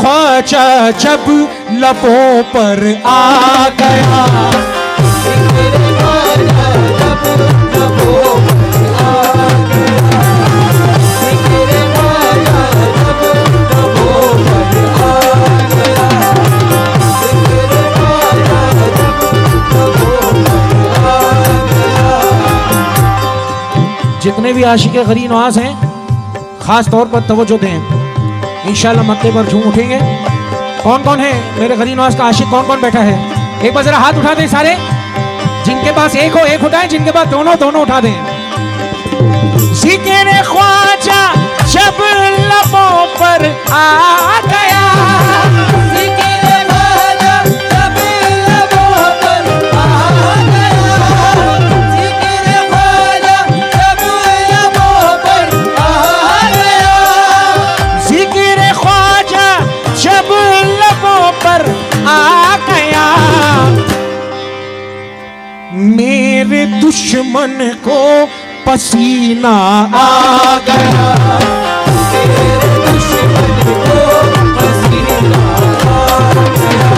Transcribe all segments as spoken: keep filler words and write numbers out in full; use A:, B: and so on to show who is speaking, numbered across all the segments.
A: ख्वाजा जब लबों पर आ गया, जिक्र ख्वाजा जब लबों पर आ गया, जिक्र ख्वाजा जब लबों पर आ गया, जिक्र ख्वाजा जब लबों पर आ गया। जितने भी आशिक़े गरीब नवाज हैं खास तौर पर तवज्जो दें, इंशाल्लाह मक्के पर झूम उठेंगे। कौन कौन है मेरे गरीब नवाज का आशिक, कौन कौन बैठा है? एक बार जरा हाथ उठा दें सारे, जिनके पास एक हो एक उठाएं, जिनके पास दोनों दोनों उठा दें। जिक्र ख्वाजा जब लबों पर आ गया, जिक्र ख्वाजा जब लबों पर आ गया, जिक्र ख्वाजा जब लबों पर आ गया, जिक्र ख्वाजा जब लबों पर आ गया, मेरे दुश्मन को पसीना आ गया, मेरे दुश्मन को पसीना आ गया,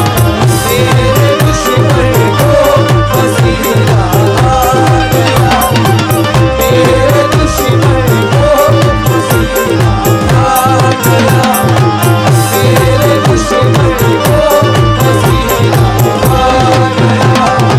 A: मेरे दुश्मन को पसीना आ गया, मेरे दुश्मन को पसीना आ गया, मेरे दुश्मन को पसीना आ गया,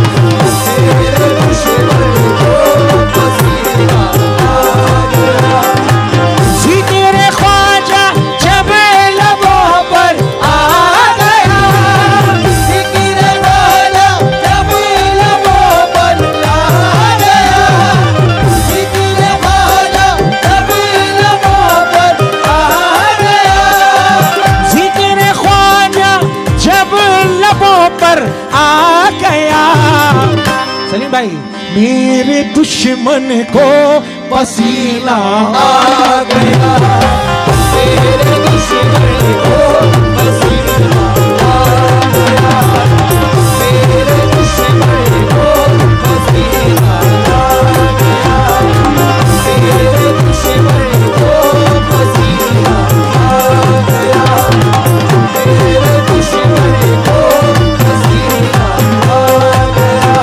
A: मेरे दुश्मन को पसीना आ गया। जिक्र ख्वाजा जब लबों पर आ गया, जिक्र ख्वाजा जब लबों पर आ गया, जिक्र ख्वाजा जब लबों पर आ गया, जिक्र ख्वाजा जब लबों पर आ गया। सलीम भाई, मेरे दुश्मन को पसीना आ गया, मेरे दुश्मन को पसीना आ गया, मेरे दुश्मन को पसीना आ गया, मेरे दुश्मन को पसीना आ गया, मेरे दुश्मन को पसीना आ गया,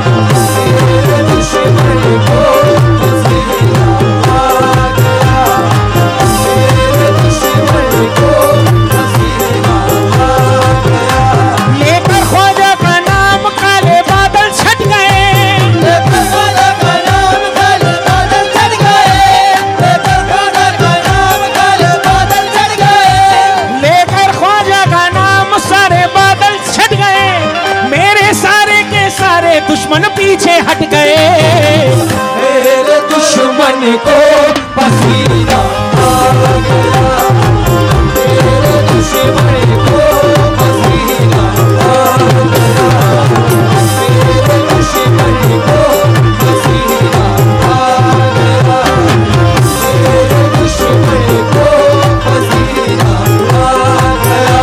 A: मेरे दुश्मन को पसीना आ गया, मेरे दुश्मन को पसीना आ गया। लेकर ख्वाजा का नाम काले बादल छट गए, लेकर ख्वाजा का नाम काले बादल छट गए, लेकर ख्वाजा का नाम काले बादल छट गए, लेकर ख्वाजा का नाम सारे बादल छट गए, मेरे सारे के सारे दुश्मन पीछे हट गए, मेरे दुश्मन को पसीना आ गया, मेरे दुश्मन को पसीना आ गया, मेरे दुश्मन को पसीना आ गया, मेरे दुश्मन को पसीना आ गया।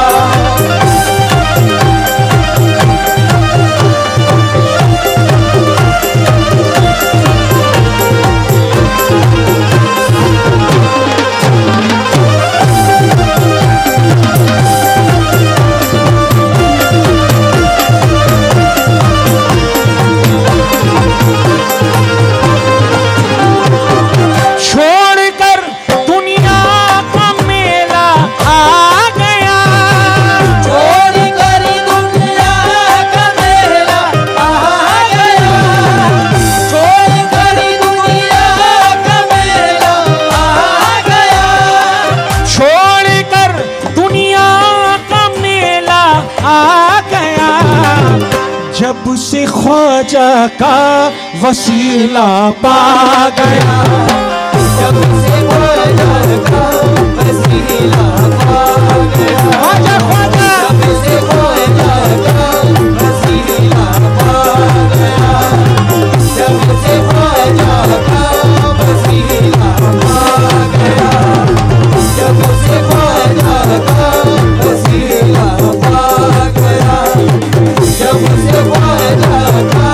A: छोड़कर दुनिया का मेला आ गया, छोड़कर दुनिया का मेला आ गया, छोड़कर दुनिया का मेला आ गया, छोड़कर दुनिया का मेला आ गया, जब से ख्वाजा का वसीला पा गया, जब से ख्वाजा का वसीला पा गया, ख्वाजा ख्वाजा जब से ख्वाजा का वसीला पा गया, जब से ख्वाजा का वसीला पा गया, जब से ख्वाजा का वसीला पा गया, जब से ख्वाजा का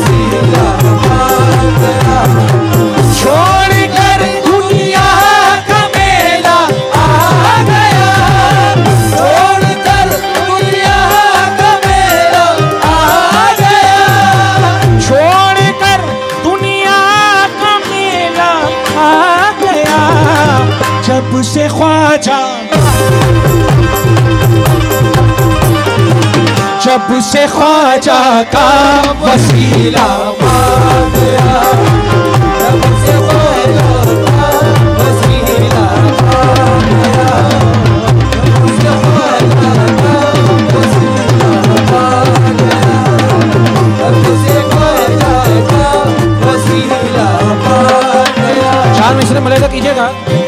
A: वसीला पा गया, छोड़कर दुनिया जब से ख्वाजा जब से ख्वाजा का वसीला पा गया, जब से ख्वाजा का वसीला पा गया, जब से ख्वाजा का वसीला पा गया, जब से ख्वाजा का वसीला पा गया। चार मिसरे मलेदा कीजिएगा।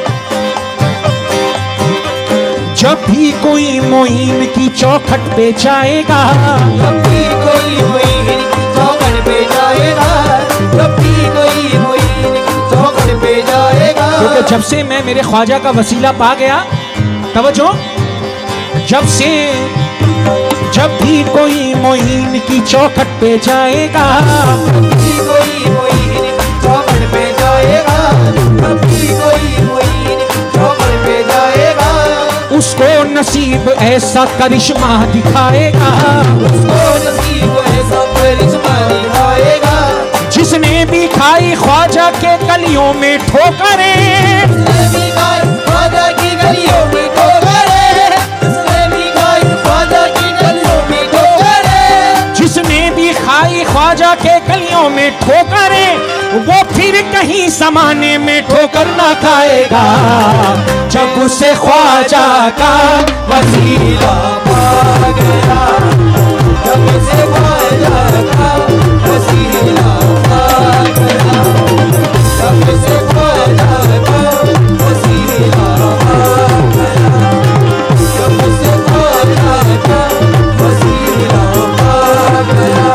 A: जब भी कोई मोइन की चौखट पे जाएगा, जब भी कोई मोइन की चौखट पे जाएगा, जब भी कोई मोइन की चौखट पे जाएगा, क्योंकि जब से मैं मेरे ख्वाजा का वसीला पा गया, तवज्जो, जब से जब भी कोई मोइन की चौखट पे जाएगा, जब भी कोई मोइन की चौखट पे जाएगा, जब भी कोई मोइन की चौखट पे जाएगा, उसको नसीब ऐसा करिश्मा दिखाएगा, उसको नसीब ऐसा करिश्मा दिखाएगा, जिसने भी खाई ख्वाजा के गलियों में ठोकरें, जिसने भी खाई ख्वाजा की गलियों में ठोकरें, जिसने भी खाई ख्वाजा की गलियों में ठोकरें, जिसने भी खाई ख्वाजा के गलियों में ठोकरें, वो फिर कहीं समाने में ठोकर ना खाएगा। जब उसे ख्वाजा का वसीला पा गया, जब उसे ख्वाजा का वसीला पा गया, जब उसे ख्वाजा का वसीला पा गया, जब उसे ख्वाजा का वसीला पा गया।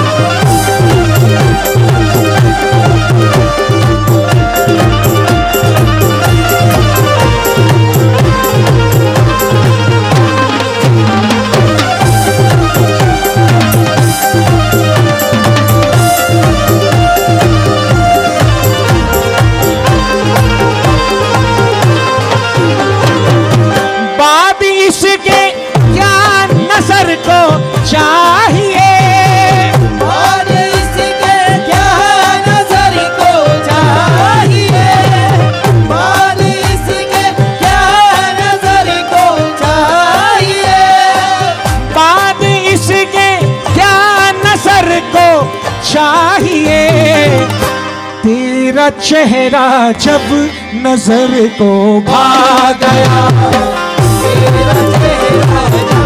A: चाहिए और इसके क्या नजर को चाहिए, और इसके क्या नजर को चाहिए, बाद इसके क्या नजर को चाहिए, तेरा चेहरा जब नजर को भा गया, तेरा चेहरा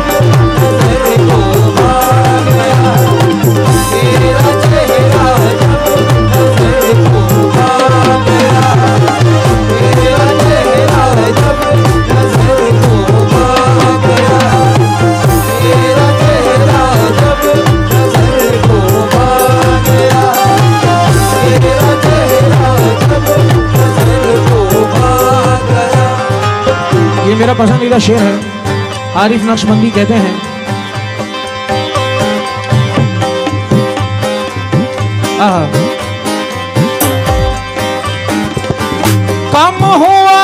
A: मेरा पसंदीदा शेर है। आरिफ नक्शबंदी कहते हैं, आहा, कम हुआ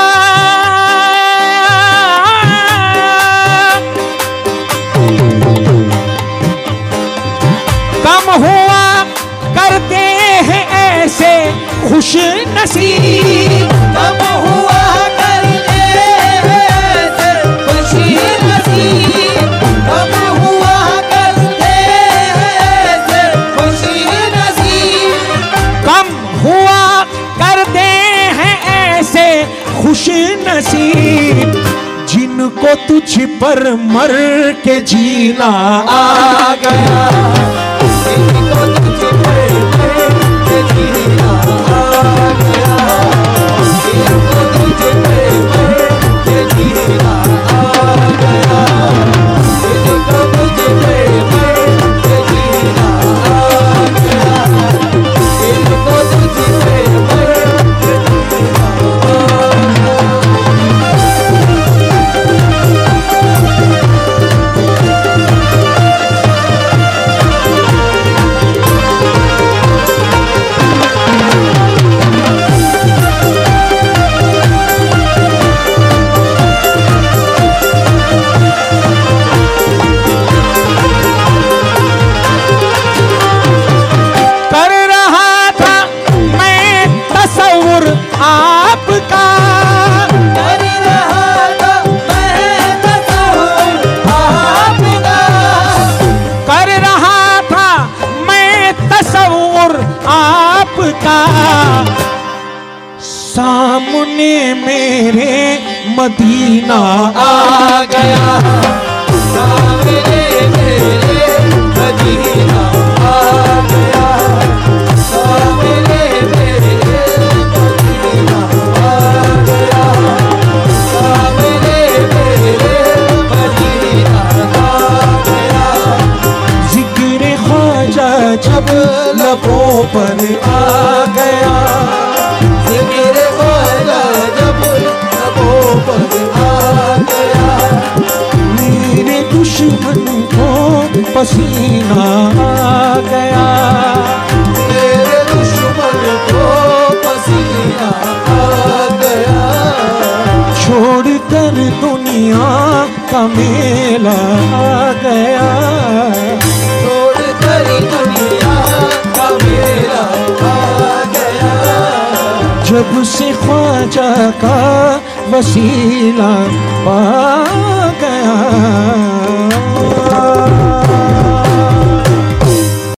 A: कम हुआ करते हैं ऐसे खुश नसीब, कम हुआ करते हैं ऐसे खुश नसीब, कम हुआ करते हैं ऐसे खुश नसीब, कम हुआ करते हैं ऐसे खुश नसीब, जिनको तुझ पर मर के जीना आ गया, जिनको तुझ पर मर के जीना आ गया, जिनको तुझ पर मर के जीना आ गया, जिनको तुझ पर मर के जीना आ गया, जिनको तुझ पर मर के जीना आ गया। मदीना आ गया,
B: सामने मेरे मदीना आ गया, सामने मेरे मदीना आ गया, सामने मेरे मदीना आ गया।
A: जिक्र ख्वाजा जब लबों पर आ गया,
B: जिक्र ख्वाजा जब लबों पर आ गया,
A: मेरे दुश्मन को पसीना आ गया,
B: मेरे दुश्मन को पसीना आ गया,
A: छोड़ कर दुनिया का मेला आ गया,
B: छोड़ कर दुनिया का मेला आ गया।
A: जब से ख्वाजा का वसीला पा गया।